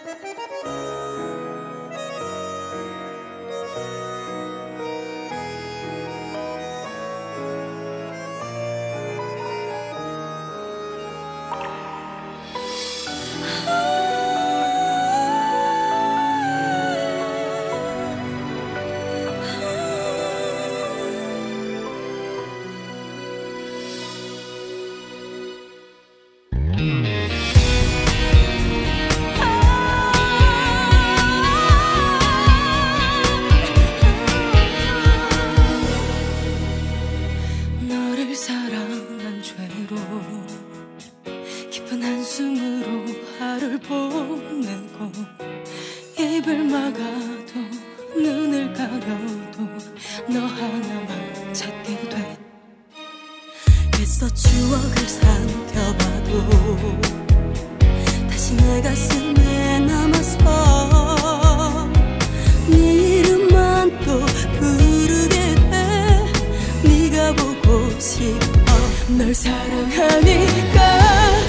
사랑한 죄로 깊은 한숨으로 하루를 보내고 입을 막아도 눈을 가려도 너 하나만 찾게 돼. 애써 추억을 삼켜봐도 다시 내 가슴에 남아서 네 이름만 또 부르게 돼. 네가 보고 싶어. 널 사랑하니까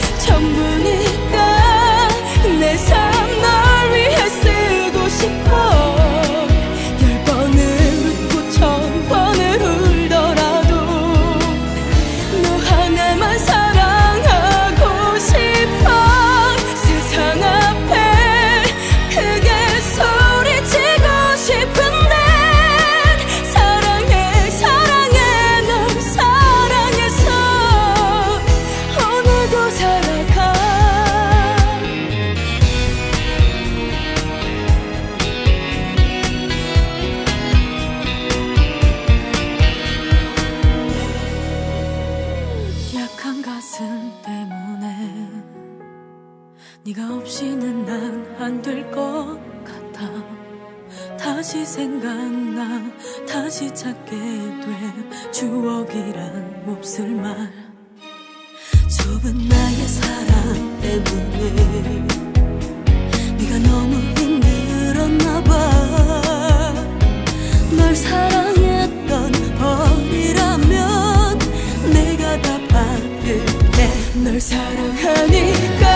전부니까 내 삶 널 위해 쓰고 싶어. 10번을 웃고 1000번을 울더라도 너 하나만 사랑하고 싶어. 세상 앞에 크게 소리치고 싶은데 사랑해 사랑해 널 사랑해서 오늘도 살아가. 약한 가슴 때문에 네가 없이는 난 안 될 것 같아. 다시 생각나 다시 찾게 돼. 추억이란 몹쓸 말. 좁은 나의 사랑 때문에 네가 너무 힘들었나 봐. 널 사랑했던 벌이라면 내가 다 받을게. 널 사랑하니까